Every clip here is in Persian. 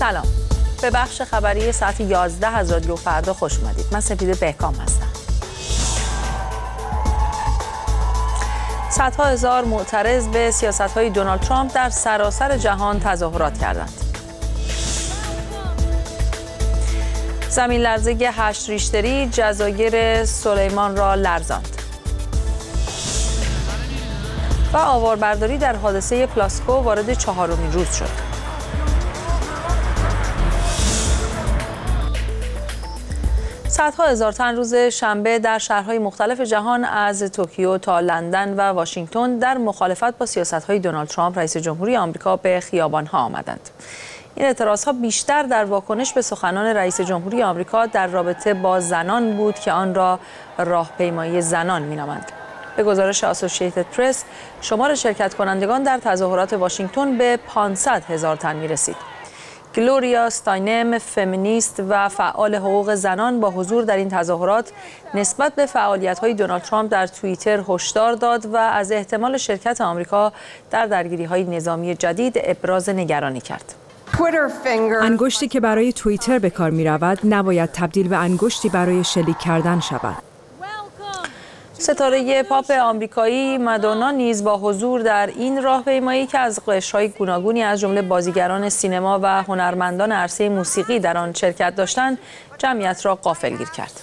سلام، به بخش خبری ساعت 11 از رادیو فردا خوش اومدید. من سپیده بهکام هستم. صدها هزار معترض به سیاست‌های دونالد ترامپ در سراسر جهان تظاهرات کردند. زمین لرزه 8 ریشتری جزایر سلیمان را لرزاند. و آواربرداری در حادثه پلاسکو وارد 4مین روز شد. صدها هزار تن روز شنبه در شهرهای مختلف جهان از توکیو تا لندن و واشنگتن در مخالفت با سیاست‌های دونالد ترامپ رئیس جمهوری آمریکا به خیابان‌ها آمدند. این اعتراضها بیشتر در واکنش به سخنان رئیس جمهوری آمریکا در رابطه با زنان بود که آن را راهپیمایی زنان می‌نامند. به گزارش آسوشییتد پرس، شمار شرکت کنندگان در تظاهرات واشنگتن به 500,000 تن می‌رسید. گلوریا استاینم، فمینیست و فعال حقوق زنان، با حضور در این تظاهرات نسبت به فعالیت‌های دونالد ترامپ در توییتر هشدار داد و از احتمال شرکت آمریکا در درگیری‌های نظامی جدید ابراز نگرانی کرد. انگشتی که برای توییتر به کار می‌رود نباید تبدیل به انگشتی برای شلیک کردن شود. ستاره پاپ آمریکایی مادونا نیز با حضور در این راهپیمایی که از قشرهای گوناگونی از جمله بازیگران سینما و هنرمندان عرصه موسیقی در آن شرکت داشتند، جمعیت را غافلگیر کرد.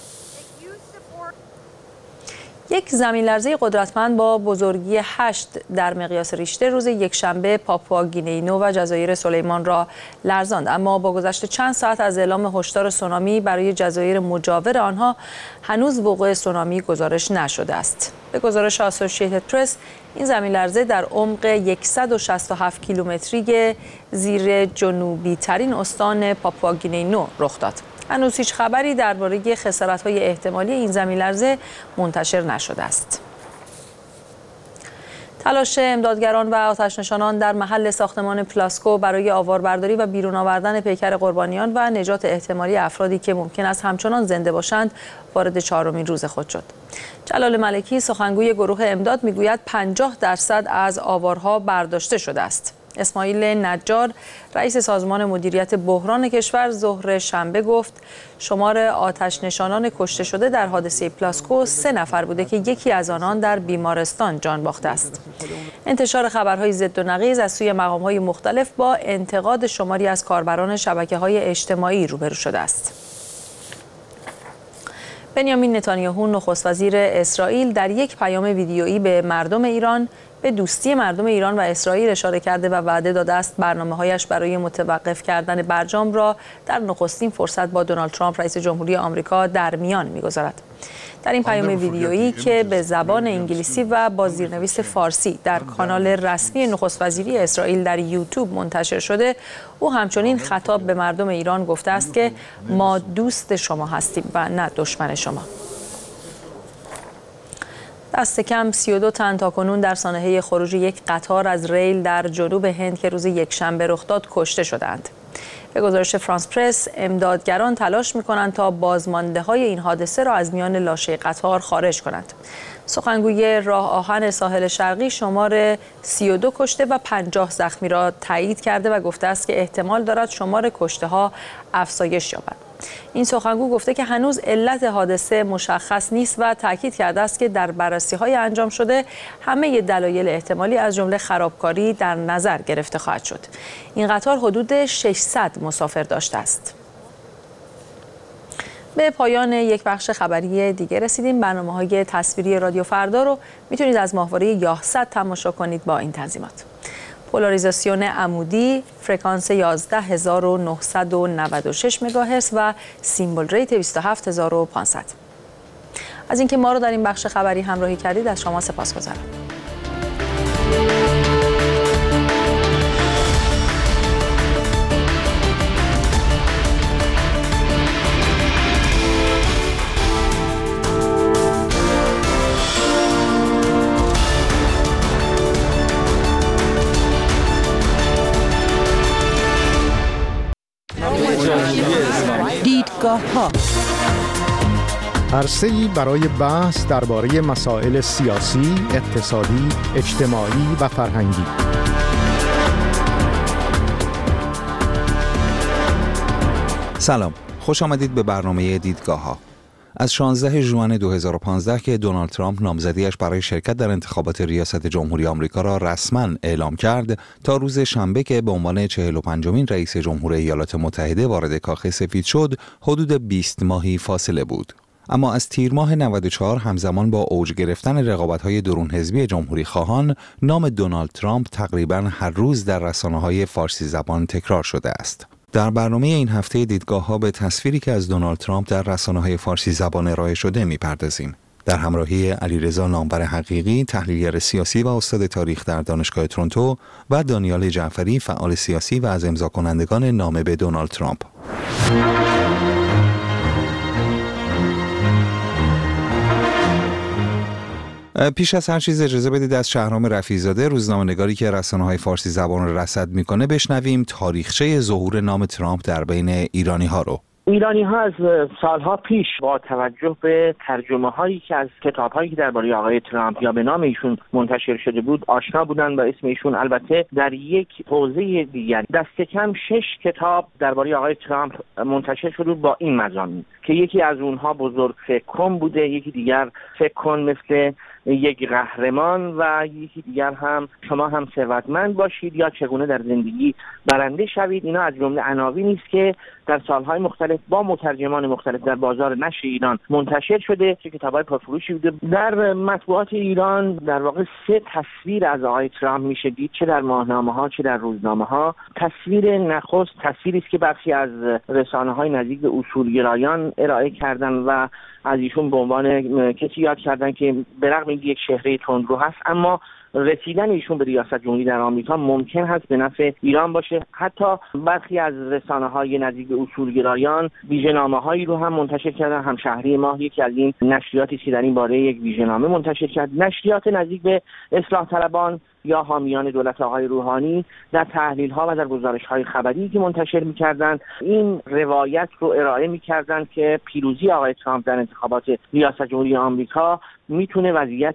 یک زمین‌لرزه قدرتمند با بزرگی 8 در مقیاس ریشتر روز یکشنبه پاپوآگینئی نو و جزایر سلیمان را لرزاند، اما با گذشت چند ساعت از اعلام هشدار سونامی برای جزایر مجاور آنها هنوز وقوع سونامی گزارش نشده است. به گزارش آسوشییتد پرس، این زمین‌لرزه در عمق 167 کیلومتری زیر جنوبی ترین استان پاپوآگینئی نو رخ داد. هنوز هیچ خبری درباره خسارت‌های احتمالی این زمین‌لرزه منتشر نشده است. تلاش امدادگران و آتش‌نشانان در محل ساختمان پلاسکو برای آواربرداری و بیرون آوردن پیکر قربانیان و نجات احتمالی افرادی که ممکن است همچنان زنده باشند وارد 4مین روز خود شد. جلال ملکی، سخنگوی گروه امداد، میگوید 50% از آوارها برداشته شده است. اسماعیل نجار، رئیس سازمان مدیریت بحران کشور، ظهر شنبه گفت شمار آتش‌نشانان کشته شده در حادثه پلاسکو 3 نفر بوده که یکی از آنان در بیمارستان جان باخته است. انتشار خبرهای ضد و نقیض از سوی مقام‌های مختلف با انتقاد شماری از کاربران شبکه‌های اجتماعی روبرو شده است. بنیامین نتانیاهو، نخست وزیر اسرائیل، در یک پیام ویدیویی به مردم ایران به دوستی مردم ایران و اسرائیل اشاره کرده و وعده داده است برنامه‌هایش برای متوقف کردن برجام را در نخستین فرصت با دونالد ترامپ رئیس جمهوری آمریکا در میان می‌گذارد. در این پیام ویدیویی که به زبان انگلیسی و با زیرنویس فارسی در کانال رسمی نخست وزیری اسرائیل در یوتیوب منتشر شده، او همچنین خطاب به مردم ایران گفته است که ما دوست شما هستیم و نه دشمن شما. دست کم 32 تن تاکنون در سانحه خروج یک قطار از ریل در جنوب هند که روز یکشنبه رخ داد کشته شدند. به گزارش فرانس پرس، امدادگران تلاش می‌کنند تا بازمانده‌های این حادثه را از میان لاشه قطار خارج کنند. سخنگوی راه آهن ساحل شرقی شمار 32 کشته و 50 زخمی را تایید کرده و گفته است که احتمال دارد شمار کشته‌ها افزایش یابد. این سخنگو گفته که هنوز علت حادثه مشخص نیست و تاکید کرده است که در بررسی‌های انجام شده همه دلایل احتمالی از جمله خرابکاری در نظر گرفته خواهد شد. این قطار حدود 600 مسافر داشته است. به پایان یک بخش خبری دیگه رسیدیم. برنامه‌های تصویری رادیو فردا رو میتونید از ماهواره یاهصد تماشا کنید با این تنظیمات: پولاریزاسیون عمودی، فرکانس 11996 مگاهرتز و سیمبل ریت 27500. از اینکه ما رو در این بخش خبری همراهی کردید از شما سپاسگزارم. دیدگاه‌ها، عرصه‌ای برای بحث درباره مسائل سیاسی، اقتصادی، اجتماعی و فرهنگی. سلام، خوش آمدید به برنامه دیدگاه‌ها. از 16 ژوئن 2015 که دونالد ترامپ نامزدیش برای شرکت در انتخابات ریاست جمهوری آمریکا را رسما اعلام کرد تا روز شنبه که به عنوان 45مین رئیس جمهور ایالات متحده وارد کاخ سفید شد، حدود 20 ماهی فاصله بود. اما از تیر ماه 94 همزمان با اوج گرفتن رقابت‌های درون حزبی جمهوری خواهان، نام دونالد ترامپ تقریباً هر روز در رسانه‌های فارسی زبان تکرار شده است. در برنامه این هفته دیدگاه‌ها به تصویری که از دونالد ترامپ در رسانه‌های فارسی زبان ارائه شده می‌پردازیم. در همراهی علیرضا نامور حقیقی، تحلیلگر سیاسی و استاد تاریخ در دانشگاه تورنتو، و دانیال جعفری، فعال سیاسی و از امضا کنندگان نامه به دونالد ترامپ. پیش از هر چیز اجازه بدید از شهرام رفیع‌زاده، روزنامه‌نگاری که رسانه‌های فارسی زبان رو رصد می‌کنه، بشنویم تاریخچه ظهور نام ترامپ در بین ایرانی‌ها رو. ایرانی‌ها از سالها پیش با توجه به ترجمه‌هایی که از کتاب‌هایی که درباره آقای ترامپ یا به نام ایشون منتشر شده بود آشنا بودن و اسم ایشون البته در یک حوزه دیگر دست کم 6 کتاب درباره آقای ترامپ منتشر شده بود با این مضامین که یکی از اونها بزرگ فکر کن بوده، یکی دیگر فکر کن مثل یک قهرمان و یکی دیگر هم شما هم ثروتمند باشید یا چگونه در زندگی برنده شوید. اینا از جمله عناوینی است که در سالهای مختلف با مترجمان مختلف در بازار نشر ایران منتشر شده، چه کتاب‌های پرفروشی بوده. در مطبوعات ایران در واقع 3 تصویر از آقای ترامپ میشه دید، چه در ماهنامه‌ها چه در روزنامه‌ها. تصویر نخست تصویری است که برخی از رسانه‌های نزدیک به اصولگرایان ارائه کردن و از ایشون به عنوان کسی یاد کردن که به رغم اینکه یک چهره تندرو هست اما رسیدن ایشون به ریاست جمهوری در آمریکا ممکن هست به نفع ایران باشه. حتی برخی از رسانه‌های نزدیک به اصولگرایان ویژه‌نامه‌هایی رو هم منتشر کردن. همشهری ماه یکی از این نشریاتی که در این باره یک ویژه‌نامه منتشر کرد. نشریات نزدیک به اصلاح طلبان یا حامیان دولت آقای روحانی در تحلیل‌ها و در گزارش‌های خبری که منتشر می‌کردند این روایت رو ارائه می‌کردند که پیروزی آقای ترامپ در انتخابات ریاست جمهوری آمریکا میتونه وضعیت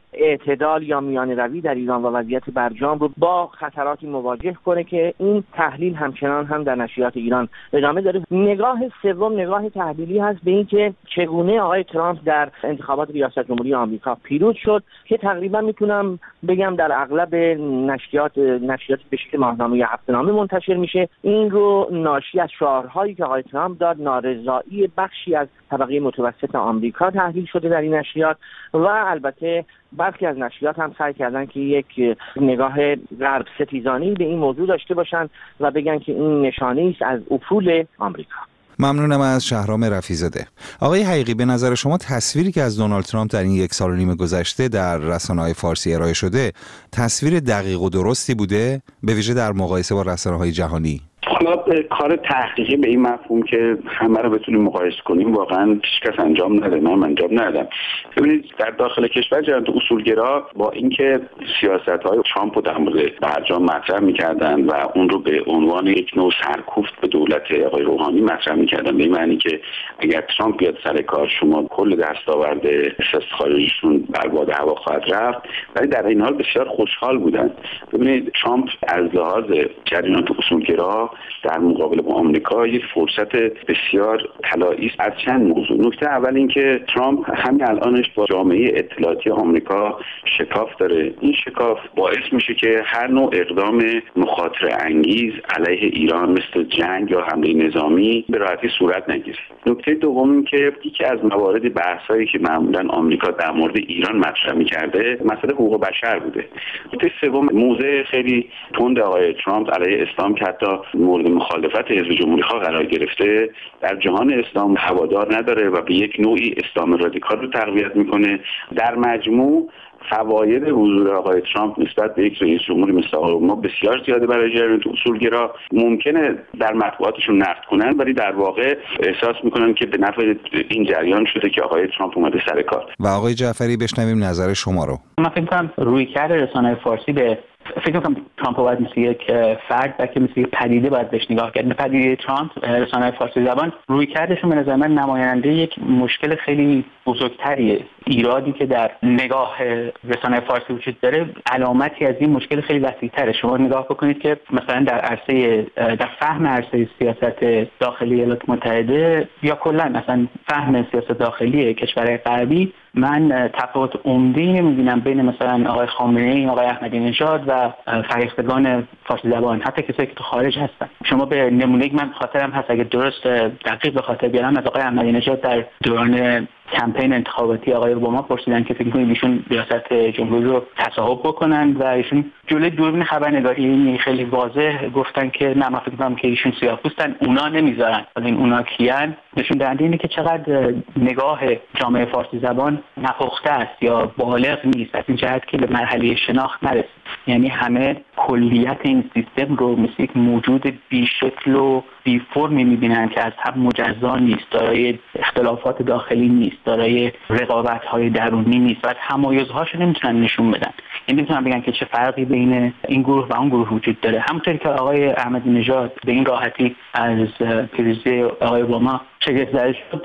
اعتدال یا میانه روی در ایران و وضعیت برجام رو با خطراتی مواجه کنه که این تحلیل همچنان هم در نشریات ایران ادامه داره. نگاه سوم نگاه تحلیلی هست به این که چگونه آقای ترامپ در انتخابات ریاست جمهوری آمریکا پیروز شد که تقریبا میتونم بگم در اغلب نشریات به شکل ماهنامه یا هفته‌نامه منتشر میشه. این رو ناشی از شعارهایی که آقای ترامپ داد، نارضایی بخشی از طبقه متوسط آمریکا تحلیل شده در این نشریات و البته برخی از نشریات هم سعی کردن که یک نگاه غرب ستیزانه‌ای به این موضوع داشته باشن و بگن که این نشانه‌ای است از افول آمریکا. ممنونم از شهرام رفیع‌زاده. آقای حقیقی، به نظر شما تصویری که از دونالد ترامپ در این 1 سال و نیم گذشته در رسانه‌های فارسی ارائه شده تصویر دقیق و درستی بوده، به ویژه در مقایسه با رسانه‌های جهانی؟ حالا کار تحقیقی به این مفهوم که همه رو بتونیم مقایسه کنیم واقعا هیچ کس انجام نده، من انجام ندادم. ببینید در داخل کشور جریان اصولگرا با اینکه سیاست‌های ترامپ رو در مورد برجام مطرح می‌کردن و اون رو به عنوان یک نوع سرکوفت به دولت آقای روحانی مطرح می‌کردن، به این معنی که اگر ترامپ بیاد سر کار شما کل دستاورد سیاست خارجیشون بر باد هوا خواهد رفت، ولی در این حال بسیار خوشحال بودن. ببینید ترامپ از لحاظ جریان اصولگرا در مقابل با آمریکا یک فرصت بسیار طلایی است از چند موضوع. نکته اول این که ترامپ همین الانش با جامعه اطلاعاتی آمریکا شکاف داره. این شکاف باعث میشه که هر نوع اقدام مخاطره انگیز علیه ایران مثل جنگ یا حمله نظامی به راحتی صورت نگیره. نکته دوم این که یکی از موارد بحثایی که معمولا آمریکا در مورد ایران مطرح می‌کرده مسئله حقوق بشر بوده. نکته سوم موضع خیلی تند آقای ترامپ علیه اسلام که حتی مورد مخالفت حزب جمهوری خواه قرار گرفته در جهان اسلام هوادار نداره و به یک نوعی اسلام رادیکال رو تقویت میکنه. در مجموع فواید حضور آقای ترامپ نسبت به یک رئیس جمهوری مثل آقای اوباما بسیار زیاده برای جریان اصولگرا. ممکنه در مطبوعاتشون نقد کنن ولی در واقع احساس میکنن که به نفع این جریان شده که آقای ترامپ اومده سر کار. و آقای جعفری بشنویم نظر شما رو. من فکر کنم رویکرد رسانه‌های فارسی به فکر می‌کنم ترامپ باید مثل یک فرد و که مثل یک پدیده باید بهش نگاه کرد. پدیده ترامپ، رسانه‌های فارسی زبان روی کردشون به نظر من نماینده یک مشکل خیلی بزرگتریه. ایرادی که در نگاه رسانه‌های فارسی وجود داره علامتی از این مشکل خیلی وسیع‌تره. شما نگاه بکنید که مثلا در فهم عرصه سیاست داخلی ایالات متحده یا کلا مثلا فهم سیاست داخلی کشورهای غربی، من تفاوت عمده‌ای نمی‌بینم بین مثلا آقای خامنه‌ای، آقای احمدی نژاد و فرهیختگان فارسی زبان، حتی کسایی که تو خارج هستن. شما به نمونه من خاطرم هست، اگه درست دقیق به خاطر بیارم، از آقای احمدی نژاد در دوران کمپین انتخاباتی آقای اوباما پرسیدن که فکر می‌کنید ایشون ریاست جمهوری رو تصاحب بکنن و ایشون جلوی دوربین خبرنگاری خیلی واضح گفتن که نه، من فکر می‌کنم که ایشون سیاه‌پوستن، اونا نمیذارن. ولی این اونا کیان؟ نشون دهنده اینه که چقدر نگاه جامعه فارسی زبان نپخته است یا بالغ نیست از این جهت که به مرحله شناخت نرسید. یعنی همه کلیت این سیستم رو مثل یک موجود بی‌شکل و بی فرمی می‌بینن که از هم مجزا نیست، دارای اختلافات داخلی نیست، دارای رقابت‌های درونی نیست و تمایزهاشو نمیتونن نشون بدن. یعنی نمیتونن بگن که چه فرقی بین این گروه و اون گروه وجود داره. همونطوری که آقای احمدی نژاد به این راحتی از پیروزی آقای اوباما شگفت زده شد،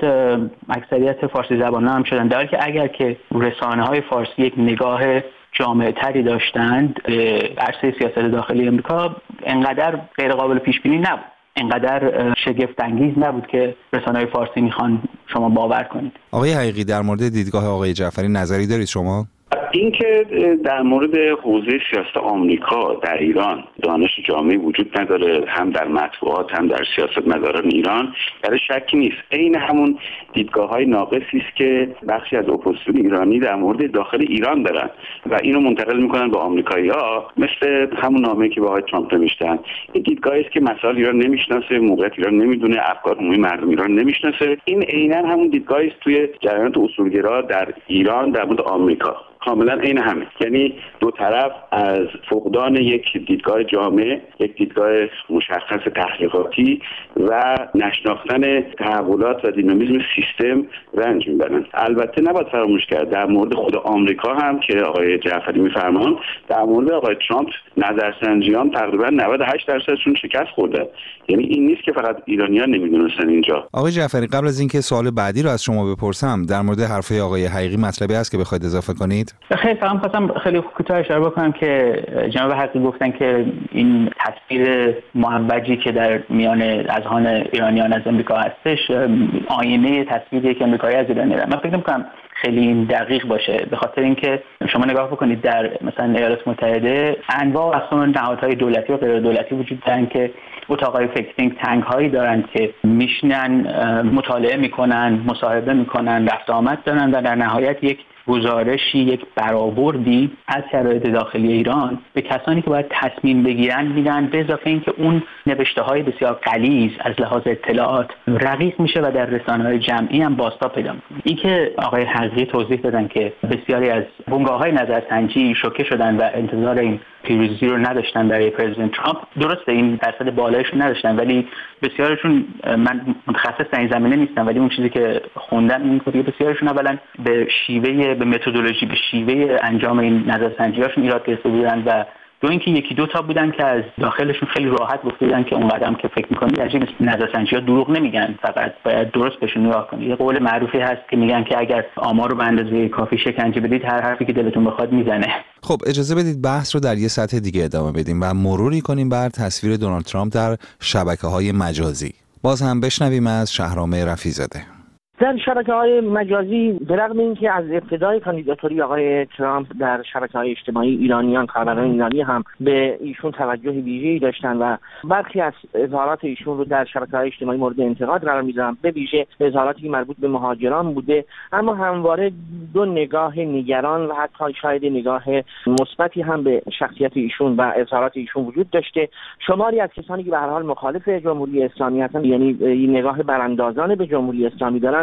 اکثریت فارسی زبانان هم شدن، در حالی که اگر که رسانه‌های فارسی یک نگاه جامع تری داشتند به عرصه سیاست داخلی امریکا، انقدر غیر قابل پیش بینی نبود، انقدر شگفت انگیز نبود که رسانه‌های فارسی میخوان شما باور کنید. آقای حقیقی، در مورد دیدگاه آقای جعفری نظری دارید شما؟ این که در مورد حوزه سیاست آمریکا در ایران دانش جامعی وجود نداره، هم در مطبوعات هم در سیاستمداران ایران، در شکی نیست. عین همون دیدگاه‌های ناقصی است که بخشی از اپوزیسیون ایرانی در مورد داخل ایران دارن و اینو منتقل میکنن به آمریکایی‌ها، مثل همون نامه‌ای که با آقای ترامپ نوشتن. این دیدگاهی است که مسائل ایران نمیشناسه، موقعیت ایران نمیدونه، افکار عمومی مردم ایران نمیشناسه. این عیناً همون دیدگاهی است توی جریانات اصولگرا در ایران در مورد آمریکا. کاملا عین همه، یعنی دو طرف از فقدان یک دیدگاه جامع، یک دیدگاه مشخص تحقیقاتی و نشناختن تحولات و دینامیسم سیستم رنج میبرن. البته نباید فراموش کرد در مورد خود آمریکا هم که آقای جعفری میفرمان، در مورد آقای ترامپ نظرسنجیان تقریبا 98%شون شکست خورده. یعنی این نیست که فقط ایرانیان نمیدونستن اینجا. آقای جعفری، قبل از اینکه سوال بعدی رو از شما بپرسم، در مورد حرفه آقای حقیقی مطلبی هست که بخواید اضافه کنید؟ خیلی فهم خواستم خیلی کوتاه اشاره بکنم که جناب حقیقی گفتن که این تصویر معوجی که در میان اذهان ایرانیان از امریکا هستش آینه تصویری که امریکایی از ایران دارن. من فکر نمی‌کنم خیلی دقیق باشه، به خاطر اینکه شما نگاه بکنید در مثلا ایالات متحده انواع و اقسام نهادهای دولتی و غیر دولتی وجود دارن که اتاقای فکرینگ تنگ هایی دارن که میشنن، مطالعه میکنن، مصاحبه میکنن، رفت آمد دارن و در نهایت یک گزارشی، یک برآوردی از شرایط داخلی ایران به کسانی که باید تصمیم بگیرن میدن، به اضافه اینکه اون نوشته‌های بسیار غلیظ از لحاظ اطلاعات رقیق میشه و در رسانه‌های جمعی هم بازتاب پیدا می‌کنه. این که آقای حقیقی توضیح دادن که بسیاری از بنگاه‌های نظرسنجی شوکه شدن و انتظار این پیروزی رو نداشتن برای پرزیدنت ترامپ. درسته این درصد بالایشون نداشتن، ولی بسیارشون، من متخصص در این زمینه نیستم ولی اون چیزی که خوندم این که بسیارشون اولا به شیوه، به متدولوژی، به شیوه انجام این نظرسنجی‌هاشون ایراد گرفته بودن و دو اینکه یکی دو تا بودن که از داخلشون خیلی راحت گفته بودن که اون قدم که فکر می‌کنید عجیب نظرسنجی‌ها دروغ نمیگن، فقط باید درست بهشون نگاه کنید. یه قول معروفی هست که میگن که اگر آمار رو به اندازه کافی شکنجه بدید هر حرفی که دلتون بخواد میزنه. خب اجازه بدید بحث رو در یه سطح دیگه ادامه بدیم و مروری کنیم بر تصویر دونالد ترامپ در شبکه‌های مجازی. باز هم بشنویم از شهرام رفیع‌زاده. در شبکه‌های مجازی به رغم اینکه از ابتدای کاندیداتوری آقای ترامپ در شبکه‌های اجتماعی ایرانیان، کاربران ایرانی هم به ایشون توجه ویژه‌ای داشتن و برخی از اظهارات ایشون رو در شبکه‌های اجتماعی مورد انتقاد قرار می‌دادن، به ویژه اظهاراتی که مربوط به مهاجران بوده، اما همواره دو نگاه نگران و حتی شاید نگاه مثبتی هم به شخصیت ایشون و اظهارات ایشون وجود داشته. شماری از کسانی که به هر حال مخالف جمهوری اسلامی هستند، یعنی این نگاه براندازانه به جمهوری اسلامی دارن،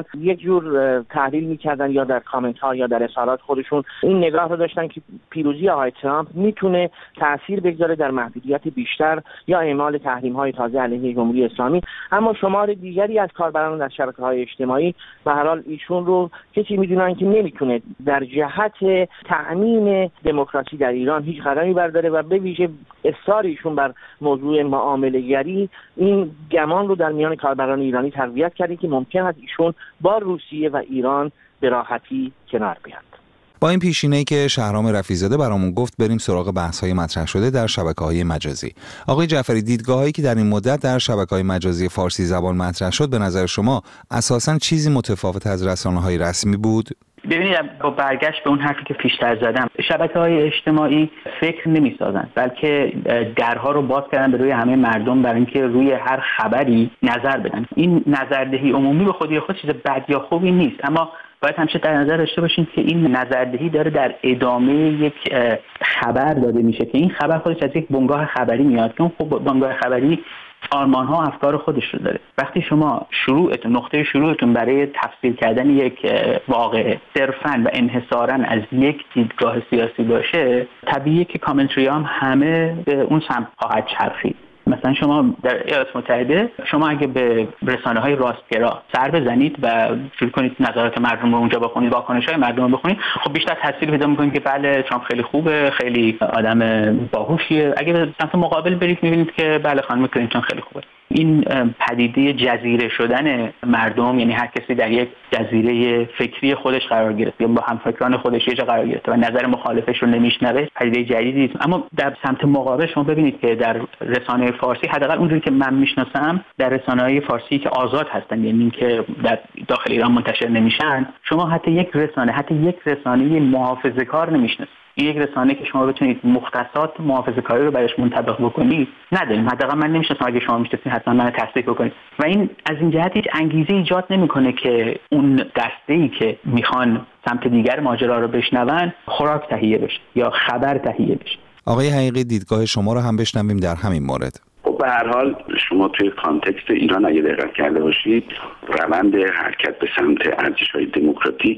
میومد یک جور تحلیل میکردن یا در کامنت ها یا در اظهارات خودشون این نگاه رو داشتن که پیروزی آقای ترامپ میتونه تاثیر بگذاره در محدودیت بیشتر یا اعمال تحریم های تازه علیه جمهوری اسلامی. اما شمار دیگری از کاربران در شبکه‌های اجتماعی به هر حال ایشون رو کسی میدونن که نمیتونه در جهت تأمین دموکراسی در ایران هیچ قدمی برداره و به ویژه اصرار ایشون بر موضوع معامله‌گری این گمان رو در میان کاربران ایرانی تقویت کرده که ممکن است ایشون با روسیه و ایران به راحتی کنار بیاد. با این پیشینه‌ای که شهرام رفیع‌زاده برامون گفت بریم سراغ بحث‌های مطرح شده در شبکه‌های مجازی. آقای جعفری، دیدگاه‌هایی که در این مدت در شبکه‌های مجازی فارسی زبان مطرح شد به نظر شما اساساً چیزی متفاوت از رسانه‌های رسمی بود؟ ببینید، با برگشت به اون حرفی که پیشتر زدم، شبکه‌های اجتماعی فکر نمی‌سازن، بلکه درها رو باز کردن به روی همه مردم برای اینکه روی هر خبری نظر بدن. این نظردهی عمومی به خودی خود چیز بد یا خوبی نیست، اما باید همیشه در نظر داشته باشین که این نظردهی داره در ادامه یک خبر داده میشه که این خبر خودش از یک بنگاه خبری میاد که اون خب بنگاه خبری آرمان‌ها و افکار خودش رو داره. وقتی شما نقطه شروعتون برای تفسیر کردن یک واقعه صرفاً و انحصاراً از یک دیدگاه سیاسی باشه، طبیعیه که کامنتری هم همه به اون سمت خواهد چرخید. مثلا شما در ایالات متحده شما اگه به رسانه‌های راستگرا سر بزنید و شروع کنید نظرات مردم رو اونجا بخونید، واکنش‌های مردم رو بخونید، خب بیشتر تاثیر پیدا می‌کنه که بله ترامپ خیلی خوبه، خیلی آدم باهوشیه. اگه به سمت مقابل برید می‌بینید که بله خانم کلینتون خیلی خوبه. این پدیده جزیره شدن مردم، یعنی هر کسی در یک جزیره فکری خودش قرار گرفت یا با همفکران خودش یه جا قرار گرفت و نظر مخالفش رو نمیشنوه، پدیده جدیدی نیست. اما در سمت مقابل شما ببینید که در رسانه فارسی، حداقل اونجوری که من میشناسم، در رسانه‌های فارسی که آزاد هستن، یعنی که در داخل ایران منتشر نمیشن، شما حتی یک رسانه محافظه‌کار نمیشناسید. این یک رسانه که شما بتونید مختصات محافظه‌کاری رو برایش منطبق بکنید نداریم. حداقل من نمی‌شناسم، اگه شما می‌شناسید حتما منو تصدیق بکنید. و این از این جهت هیچ انگیزه ایجاد نمی‌کنه که اون دسته‌ای که میخوان سمت دیگر ماجرا رو بشنون خوراک تهیه بشه یا خبر تهیه بشه. آقای حقیقی، دیدگاه شما رو هم بشنویم در همین مورد. به هر حال شما توی کانتکست ایران اگه دقت کرده باشید، روند حرکت به سمت ارزش‌های دموکراتیک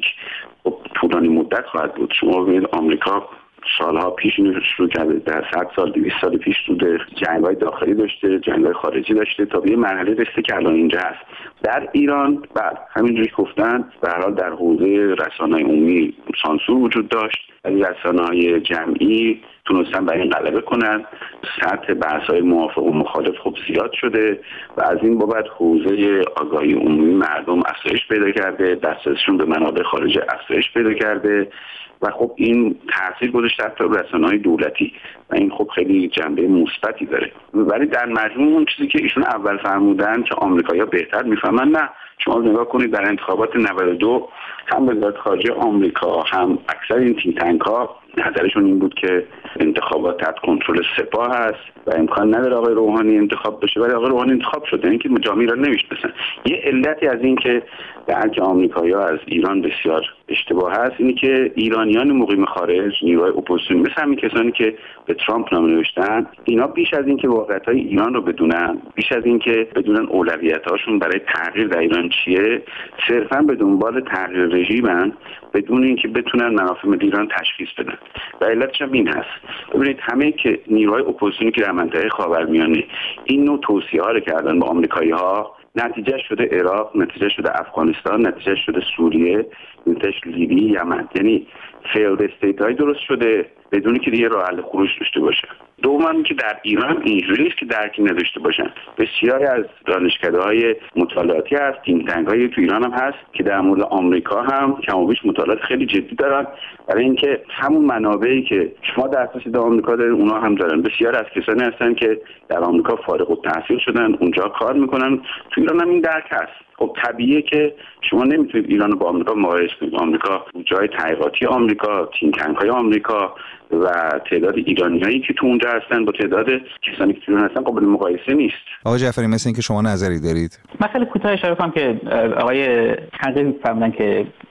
طولانی مدت خواهد بود. شما ببینید آمریکا سالها پیش شروع کرده، در 100 سال 200 سال پیش شده، جنگ‌های داخلی داشته، جنگ‌های خارجی داشته، تا به یه مرحله رسیده که الان اینجا هست. در ایران بعد همینجوری گفتن به هر حال در حوزه رسانه‌های عمومی سانسور وجود داشت، ولی رسانه‌های جمعی تونستن برای این غلبه کنن. سطح بحث‌های موافق و مخالف خب زیاد شده و از این بابت حوزه آگاهی عمومی مردم افزایش پیدا کرده، دسترسیشون به منابع خارجی افزایش پیدا کرده و خب این تاثیر گذاشته حتی رسانه‌های دولتی و این خب خیلی جنبه مثبتی داره. ولی در مجموع اون چیزی که ایشون اول فرمودن که آمریکایی‌ها بهتر میفهمن، نه، شما نگاه کنید در انتخابات 92 هم وزارت خارجه آمریکا هم اکثر این تینک تانک‌ها نظرشون این بود که انتخابات تحت کنترل سپاه هست و امکان نداره آقای روحانی انتخاب بشه، ولی آقای روحانی انتخاب شده. اینکه جامعه را نمیشناسن. یه علتی از این که درک آمریکایی‌ها از ایران بسیار اشتباه هست اینه که ایرانیان مقیم خارج، نیروهای اپوزیسیون، مثل همین کسانی که به ترامپ نامه نوشتن، اینا بیش از این که واقعیت‌های ایران رو بدونن، بیش از این که بدونن اولویت‌هاشون برای تغییر در ایران چیه، صرفاً به دنبال تغییر رژیمن بدون اینکه بتونن منافع ملی ایران تشخیص بدن. و علتش هم این هست. ببینید همه که نیروهای اپوزیسیونی که در منطقه خاورمیانه این نوع توصیه‌ها رو کردن به آمریکایی‌ها، نتیجه شده عراق، نتیجه شده افغانستان، نتیجه شده سوریه، نتیجه لیبی، یمن. یعنی فیلد استیت‌های درست شده بدون که دیگه راه حل خروج داشته باشه. دوم که در ایران اینجوری نیست که درکی نداشته باشن. بسیاری از دانشکده‌های مطالعاتی هست، تینک تانک‌های تو ایران هم هست که در مورد آمریکا هم کم و بیش مطالعات خیلی جدی دارن، برای اینکه همون منابعی که شما در اساس آمریکا دارین اونا هم دارن. بسیار از کسانی هستن که در آمریکا فارغ التحصیل شدن، اونجا کار میکنن، تو ایران هم این درک هست. خب طبیعیه که شما نمیتونید ایران رو با آمریکا مقایسه کنید. آمریکا جای تحقیقاتی آمریکا، تینک تانک‌های آمریکا و تعداد ایرانیایی که تو اونجا هستن با تعداد کسانی که تو ایران هستن قابل مقایسه نیست. آقای جعفری، مثل اینکه شما نظری دارید. مثلا کوتاه اشاره کنم که آقای حقیقی فرمودن که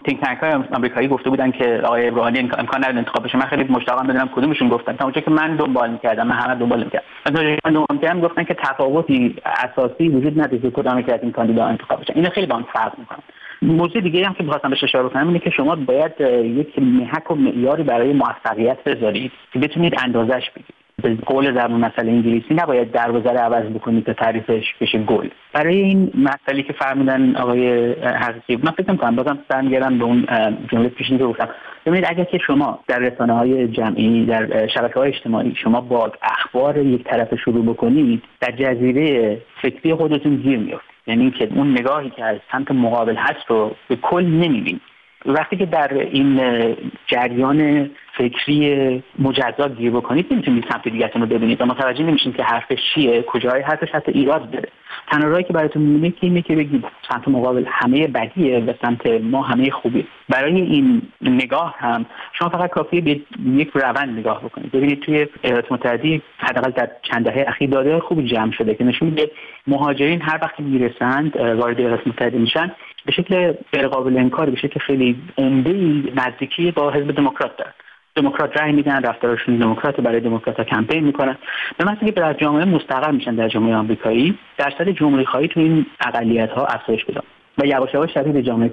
تینک تانک های آمریکایی گفته بودن که آقای روحانی امکان نداره انتخاب بشه. من خیلی مشتاقم بدونم کدومشون گفتن. تا اونجا که من دنبال می‌کردم، من همه دنبال می‌کردم، گفتن که تفاوتی اساسی وجود نداره که کدام یک از این کاندیدا انتخاب بشن. اینا خیلی با هم فرق می‌کنه. موضوع دیگه هم که می‌خواستم بهش اشاره کنم اینه که شما باید یک محک و معیاری برای موفقیت بذارید که بتونید اندازش بگیرید. به قول زبان مثل انگلیسی نباید دروازه رو عوض بکنید تا تعریفش بشه گل. برای این مسئله که فرمودن آقای حقیقی، من فکر می‌کنم بازم برمیگردم به اون جمله پیشین که گفتم. ببینید اگر که شما در رسانه‌های جمعی، در شبکه‌های اجتماعی شما با اخبار یک طرف شروع بکنید، در جزیره فکری خودتون گیر میافتید. یعنی که اون نگاهی که از سمت مقابل هست رو به کل نمی‌بینید. وقتی که در این جریان فکری مجزا گیر بکنید نمیتونید سمت دیگه‌تون رو ببینید و متوجه نمیشین که حرفش چیه، کجای حرفش حتی ایراد داره. تنها راهی که براتون میمونه اینه که بگید سمت مقابل همه بدیه و سمت ما همه خوبیه. برای این نگاه هم شما فقط کافیه به یک روند نگاه بکنید. ببینید توی ایالات متحده حداقل در چند دهه اخیر داده خوبی جمع شده که نشون میده مهاجرین هر وقت میرسند وارد ایالات متحده میشن به شکل غیرقابل انکار، به شکل خیلی عمده‌ای نزدیکی با حزب دموکرات دارن. دموکرات رای میدن، رفتارشون دموکرات، برای دموکرات‌ها کمپین میکنن. به محض اینکه در جامعه مستقر میشن در جامعه آمریکایی، درصد جمهوری خواهی تو این اقلیت‌ها افزایش پیدا و یواش یواش شبیه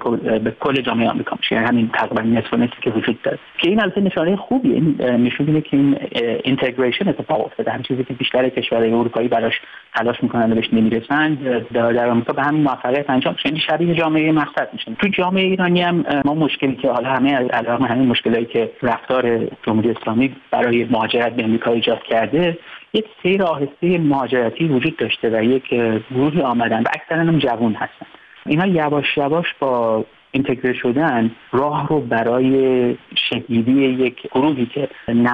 به کل جامعه آمریکا میشه. یعنی همین تقریبا نصف نصفی که وجود داره که این البته نشانه خوبیه. این نشون میده که این اینتگریشن اتفاق افتاده. همین چیزی که بیشتر کشورهای اروپایی براش تلاش میکنن و بهش نمیرسن در آمریکا به همین موفقیت انجام میشه. یعنی شبیه جامعه مقصد میشن. تو جامعه ایرانی هم ما مشکلی که حالا علاوه همین مشکلاتی که رفتار جمهوری اسلامی برای مهاجرت به آمریکا ایجاد کرده، یک سیر آهسته مهاجرتی وجود داشته و یک گروهی آمدن و اکثرا هم جوان هستن. اینا یواش یواش با اینتگره شدن راه رو برای شکل‌گیری یک گروهی که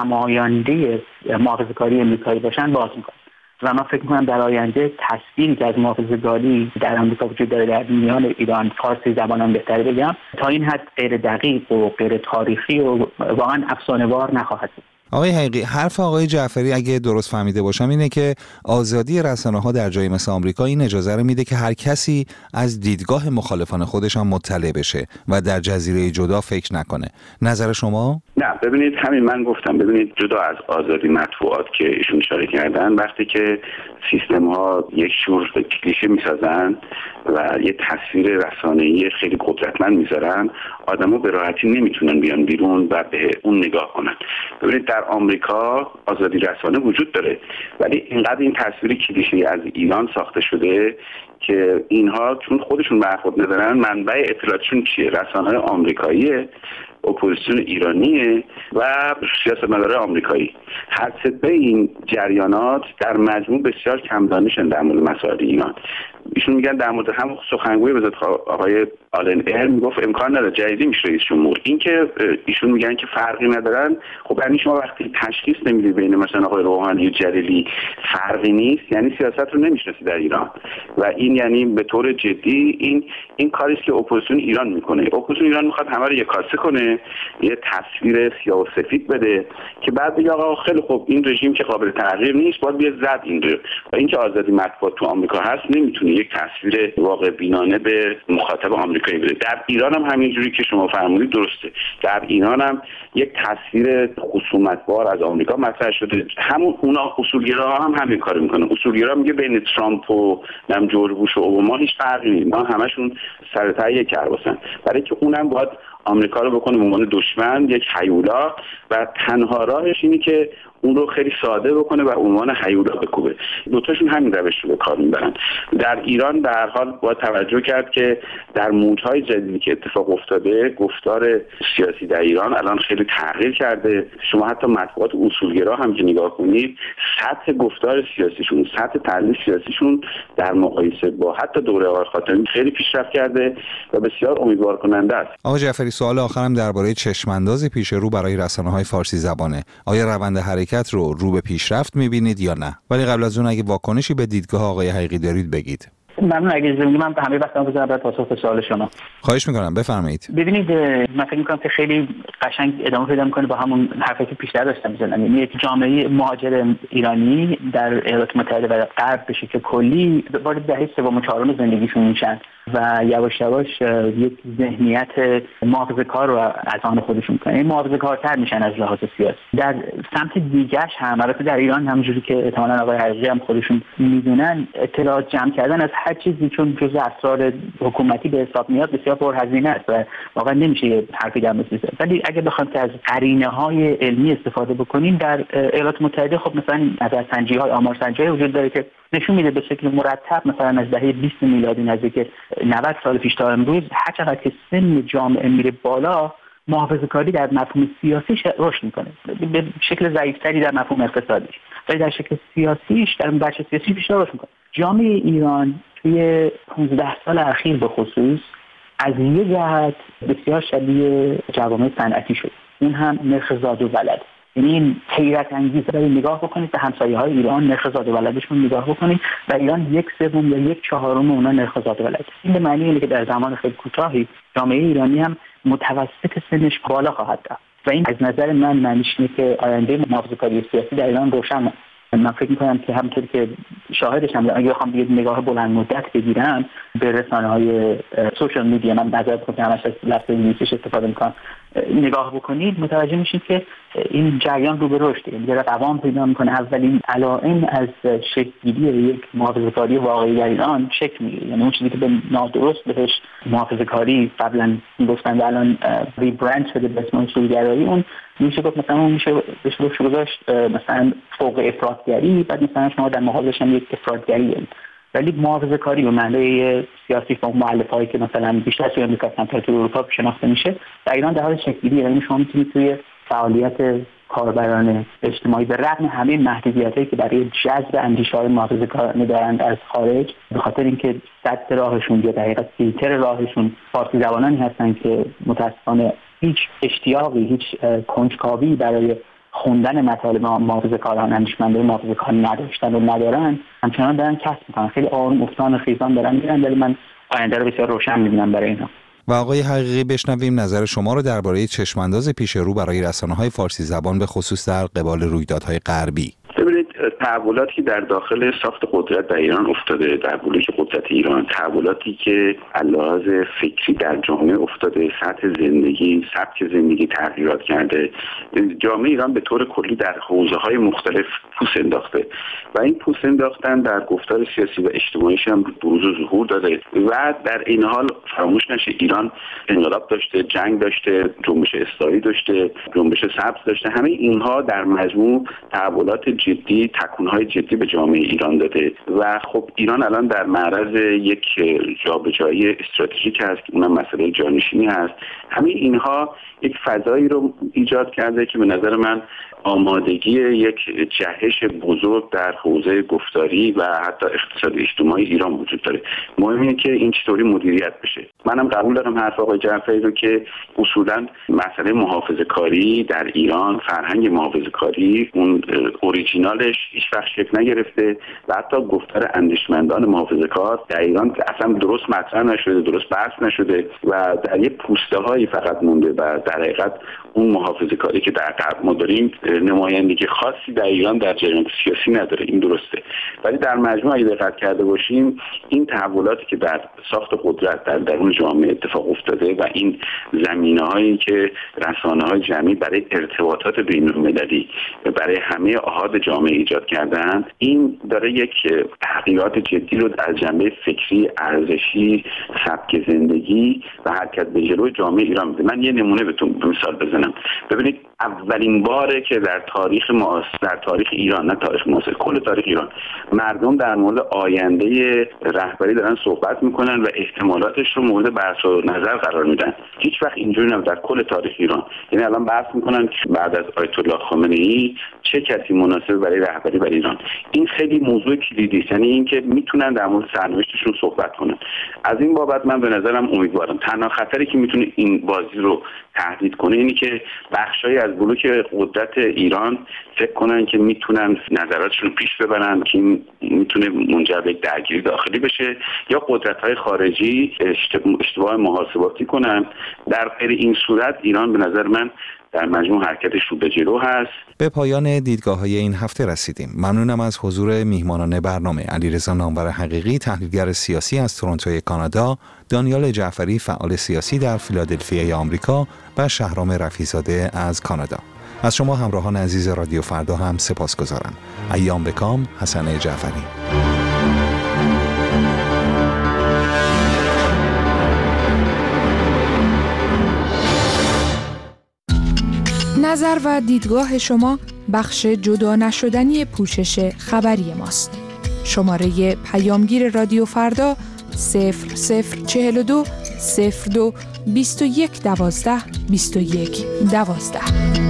نماینده محافظه‌کاری آمریکایی باشن باز می‌کنه و من فکر می‌کنم در آینده تصویری که از محافظه‌کاری در آمریکا وجود داره در میان ایران، فارسی زبانم بهتره بگم، تا این حد غیر دقیق و غیر تاریخی و واقعا افسانه‌وار نخواهد بود. آقای حقیقی، حرف آقای جعفری اگه درست فهمیده باشم اینه که آزادی رسانه‌ها در جایی مثل آمریکا این اجازه رو میده که هر کسی از دیدگاه مخالفان خودش هم مطلع بشه و در جزیره جدا فکر نکنه. نظر شما؟ نه، ببینید همین من گفتم، ببینید جدا از آزادی مطبوعات که ایشون اشاره کردن، وقتی که سیستم‌ها یک شور کلیشه میسازن و یه تصویر رسانه‌ای خیلی قدرتمند میذارن، آدم‌ها به راحتی نمیتونن بیان بیرون و به اون نگاه کنن. ببینید در آمریکا آزادی رسانه وجود داره، ولی اینقدر این تصویر کلیشه‌ای از ایران ساخته شده که اینها چون خودشون برخورد ندارن، منبع اطلاعاتشون چیه؟ رسانه‌های آمریکاییه، اپوزیسیون ایرانیه و سیاستمدارای آمریکایی. هر سه این جریانات در مجموع بسیار کم دانشن در مورد مسائل ایران. ایشون میگن در مورد هم سخنگوی وزارت آقای آلن ایر میگفت امکان نداره جدیدی میشه رئیس جمهور. این که ایشون میگن که فرقی ندارن، خب یعنی شما وقتی تشخیص نمیدید بین مثلا آقای روحانی و جلیلی فرقی نیست، یعنی سیاست رو نمیشناسید در ایران و این یعنی به طور جدی این کاری است که اپوزیسیون ایران میکنه. اپوزیسیون ایران میخواد همه رو یکاسه کنه، یه تصویر سیاه و سفید بده که بعد بگه آقا خیلی خوب این رژیم که قابل تغییر نیست، باید بیاد زد این رو. و اینکه آزادی مطبوعات تو آمریکا هست نمیتونه یک تصویر واقع بینانه به مخاطب آمریکایی بده. در ایران هم همینجوری که شما فرمودید درسته. در ایران هم یک تصویر خصومت‌بار از آمریکا مطرح شده. همون اونا اصولگراها هم همین کارو میکنن. اصولگرا میگه بین ترامپ و جورج بوش و اوباما هیچ فرقی نیست. ما همشون سر ته یک کرباسن. برای که اونم باید آمریکا رو بکنه به عنوان دشمن، یک هیولا، و تنها راهش اینه که اون رو خیلی ساده بکنه و عنوان هیولا بکوبه. دوتاشون همین روش رو به کار میبرن. در ایران به هر حال باید توجه کرد که در موجهای جدیدی که اتفاق افتاده، گفتار سیاسی در ایران الان خیلی تغییر کرده. شما حتی مطبوعات اصولگرا هم که نگاه کنید، سطح گفتار سیاسیشون، سطح تحلیل سیاسیشون در مقایسه با حتی دوره آقای خاتمی خیلی پیشرفت کرده و بسیار امیدوار کننده است. آقای جعفری، سوال آخرم درباره چشم‌انداز پیش رو برای رسانه‌های فارسی زبانه. آیا روند حرکت رو به پیشرفت می‌بینید یا نه؟ ولی قبل از اون اگه واکنشی به دیدگاه آقای حقیقی دارید بگید. ممنون. اگه اجازه بدید من همه وقتم بذارم برای پاسخ به سوال شما. خواهش میکنم بفرمایید. ببینید من فکر میکنم که خیلی قشنگ ادامه پیدا میکنه با همون حرفی که پیشتر داشتم می‌زدم. یعنی یک جامعه مهاجر ایرانی در ایالات متحده و غرب به شکل کلی وارد دهه سوم و چهارم زندگیشون میشن و یواش یواش یک ذهنیت محافظه‌کار رو از آن خودشون میکنن. این محافظه‌کارتر میشن از لحاظ سیاسی. در سمت دیگه‌اش هم البته در ایران همونجوری که احتمالاً آقای حقیقی هم خودشون میدونن اطلاعات جمع کردن از هر چیزی چون جزء اسرار حکومتی به حساب میاد بسیار پرهزینه است و واقعا نمیشه حرفی در موردش زد. ولی اگه بخوایم که از قرینه‌های علمی استفاده بکنیم در ایالات متحده خب مثلا نظرسنجی‌های آمارسنجی‌های وجود داره که نشون میده به شکل مرتب مثلا از دهه 20 میلادی نزدیک 90 سال پیش تا امروز هر چقدر که سن جامعه میره بالا محافظه‌کاری در مفهوم سیاسیش رشد میکنه به شکل ضعیف‌تری در مفهوم اقتصادیش ولی در شکل سیاسیش در بخش سیاسی بیشتر رشد میکنه. جامعه ایران توی 15 سال اخیر به خصوص از یک جهت بسیار شبیه جوامع صنعتی شد. اون هم نرخ زاد و ولد. یعنی این حیرت انگیزه. برای نگاه بکنید به همسایه‌های ایران نرخ زاد و ولدشون نگاه بکنید و ایران 1/3 یا 1/4 اونا نرخ زاد و ولد. این به معنی اینه که در زمان خیلی کوتاهی جامعه ایرانی هم متوسط سنش بالا خواهد رفت و این از نظر من معنیش اینه که آینده محافظه‌کاری سیاسی در ایران روشن. من فکر می‌کنم که همونطور که شاهدشم اگه بخوام یه نگاه بلند مدت بگیرم به رسانه‌های سوشال میدیا من معذرت می‌خوام همش از لفظ انگلیسیش استفاده می‌کنم نگاه بکنید متوجه میشید که این جریان رو به رشده یعنی داره قوام پیدا می‌کنه. اولین علائم از شکل‌گیری یک محافظه‌کاری واقعی در ایران شکل می‌گیره. یعنی اون چیزی که به نادرست بهش محافظه‌کاری قبلا میگفتن و الان ریبرند شده به اسم اصولگرایی اون میشه گفت مثلا اون میشه بهش گذاشت مثلا فوق افراطگری بعد مثلا شما در مقابلش هم یک افراطگری ولی محافظه‌کاری به معنای سیاسی با مؤلفه‌ای که مثلا بیشتر توی آمریکا تا توی اروپا شناخته میشه در ایران در حال شکل‌گیری یعنی شما میتونید توی فعالیت کاربران اجتماعی به رغم همه محدودیتایی که برای جذب اندیشه‌های محافظه‌کارانه دارند از خارج به خاطر اینکه سد راهشون یا در حقیقت فیلتر راهشون فارسی زبانانی هستن که متأسفانه هیچ اشتیاقی هیچ کنجکاوی برای خوندن مطالب محافظه‌کاران اندیشمندان محافظه‌کار نداشتن و ندارن همچنان دارن کسب می‌کنن خیلی آروم افتان خیزان دارن میرن ولی من آینده رو بسیار روشن می‌بینم برای اینا. و آقای حقیقی بشنویم نظر شما رو درباره چشمانداز پیش رو برای رسانه‌های فارسی زبان به خصوص در قبال رویدادهای غربی. ببینید تحولاتی که در داخل ساخت قدرت در ایران افتاده در بلوک قدرت ایران تحولاتی که علاوه بر فکری در جامعه افتاده سطح زندگی سبک زندگی تغییرات کرده جامعه ایران به طور کلی در حوزه‌های مختلف پوست انداخته و این پوست انداختن در گفتار سیاسی و اجتماعیش هم بروز و ظهور داده و در این حال فراموش نشه ایران انقلاب داشته جنگ داشته جنبش اصلاحی داشته جنبش سبز داشته همه اینها در مجموع تحولات جدی تکون‌های جدی به جامعه ایران داده و خب ایران الان در معرض یک جابجایی استراتژیک است که اونم مسئله جانشینی هست. همه اینها یک فضایی رو ایجاد کرده که به نظر من آمادگی یک جهش بزرگ در حوزه گفتاری و حتی اقتصاد اجتماعی ایران وجود داره. مهم اینه که این چطوری مدیریت بشه. منم قبول دارم حرف آقای جعفری رو که اصولاً مسئله محافظه‌کاری در ایران فرهنگ محافظه‌کاری اون اوریجینالش هیچ وقت شکل نگرفته و حتی گفتار اندیشمندان محافظه‌کار در ایران اصلا درست مطرح نشده درست بحث نشده و در یه پوسته‌هایی فقط مونده و در حقیقت اون محافظه‌کاری که در غرب ما داریم نمایندگی خاصی در ایران در جریان سیاسی نداره. این درسته ولی در مجموع اگه دقت کرده باشیم این تحولاتی که در ساخت قدرت در درون جامعه اتفاق افتاده و این زمینه‌هایی که رسانه‌های جمعی برای ارتباطات بین‌المللی برای همه احاد جامعه ایجاد کردن این داره یک تغییرات جدی رو در جنبه فکری ارزشی سبک زندگی و حرکت به جلوی جامعه ایران میده. من یه نمونه بهتون مثال بزنم. ببینید اولین باره که در تاریخ ایران نه تاریخ معاصر کل تاریخ ایران مردم در مورد آینده رهبری دارن صحبت میکنن و احتمالاتش رو مورد بحث و نظر قرار میدن. هیچ وقت اینجوری نبود در کل تاریخ ایران. یعنی الان بحث میکنن که بعد از آیت الله خامنه‌ای چه کسی مناسب برای رهبری برای ایران. این خیلی موضوع کلیدی است. یعنی اینکه میتونن در مورد سرنوشتشون صحبت کنن. از این بابت من به نظرم امیدوارم تنها خطری که میتونه این بازی رو تهدید کنه اینی که بخشایی از بلوک قدرت ایران فکر کنن که میتونن نظراتشون رو پیش ببرن که این میتونه منجر به درگیری داخلی بشه یا قدرت‌های خارجی اشتباه محاسباتی کنن. در غیر این صورت ایران به نظر من در مجموع حرکتش رو به جلو هست. به پایان دیدگاه‌های این هفته رسیدیم. ممنونم از حضور میهمانان برنامه: علیرضا نامور حقیقی، تحلیلگر سیاسی از تورنتوی کانادا، دانیال جعفری، فعال سیاسی در فیلادلفیای آمریکا و شهرام رفیع‌زاده از کانادا. از شما همراهان عزیز رادیو فردا هم سپاسگزارم. ایام بکام. حسن جعفری. نظر و دیدگاه شما بخش جدا نشدنی پوشش خبری ماست. شماره پیامگیر رادیو فردا 0042 02 21 12 21 12.